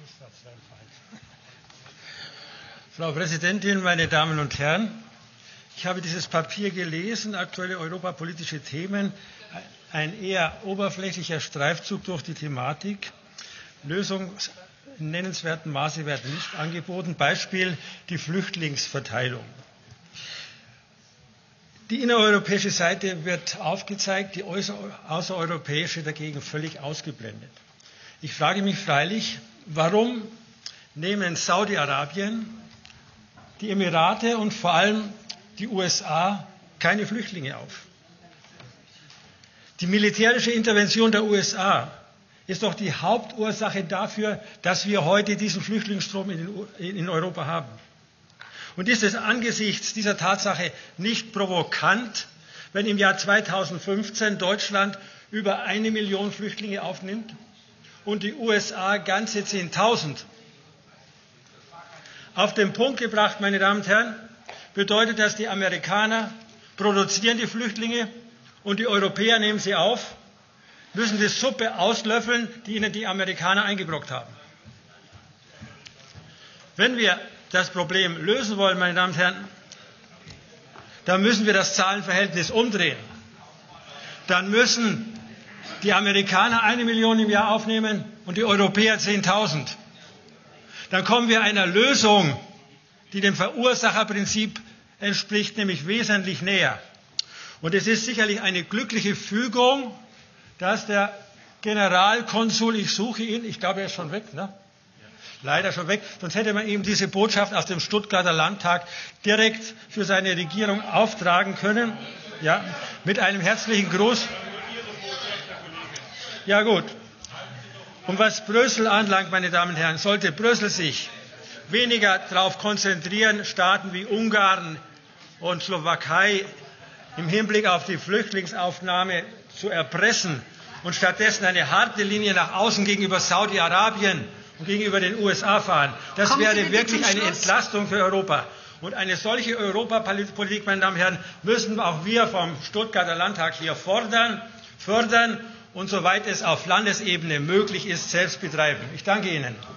Frau Präsidentin, meine Damen und Herren! Ich habe dieses Papier gelesen, aktuelle europapolitische Themen, ein eher oberflächlicher Streifzug durch die Thematik. Lösungen in nennenswertem Maße werden nicht angeboten. Beispiel die Flüchtlingsverteilung. Die innereuropäische Seite wird aufgezeigt, die außereuropäische dagegen völlig ausgeblendet. Ich frage mich freilich, warum nehmen Saudi-Arabien, die Emirate und vor allem die USA keine Flüchtlinge auf? Die militärische Intervention der USA ist doch die Hauptursache dafür, dass wir heute diesen Flüchtlingsstrom in Europa haben. Und ist es angesichts dieser Tatsache nicht provokant, wenn im Jahr 2015 Deutschland über 1 Million Flüchtlinge aufnimmt und die USA ganze 10.000? Auf den Punkt gebracht, meine Damen und Herren, bedeutet das, die Amerikaner produzieren die Flüchtlinge und die Europäer nehmen sie auf, müssen die Suppe auslöffeln, die ihnen die Amerikaner eingebrockt haben. Wenn wir das Problem lösen wollen, meine Damen und Herren, dann müssen wir das Zahlenverhältnis umdrehen. Dann müssen die Amerikaner 1 Million im Jahr aufnehmen und die Europäer 10.000. Dann kommen wir einer Lösung, die dem Verursacherprinzip entspricht, nämlich wesentlich näher. Und es ist sicherlich eine glückliche Fügung, dass der Generalkonsul, ich suche ihn, ich glaube, er ist schon weg, ne? Leider schon weg, sonst hätte man ihm diese Botschaft aus dem Stuttgarter Landtag direkt für seine Regierung auftragen können. Ja, mit einem herzlichen Gruß. Ja gut. Und was Brüssel anlangt, meine Damen und Herren, sollte Brüssel sich weniger darauf konzentrieren, Staaten wie Ungarn und Slowakei im Hinblick auf die Flüchtlingsaufnahme zu erpressen und stattdessen eine harte Linie nach außen gegenüber Saudi-Arabien und gegenüber den USA fahren. Das wäre wirklich eine Entlastung für Europa. Und eine solche Europapolitik, meine Damen und Herren, müssen auch wir vom Stuttgarter Landtag hier fordern, fördern und soweit es auf Landesebene möglich ist, selbst betreiben. Ich danke Ihnen.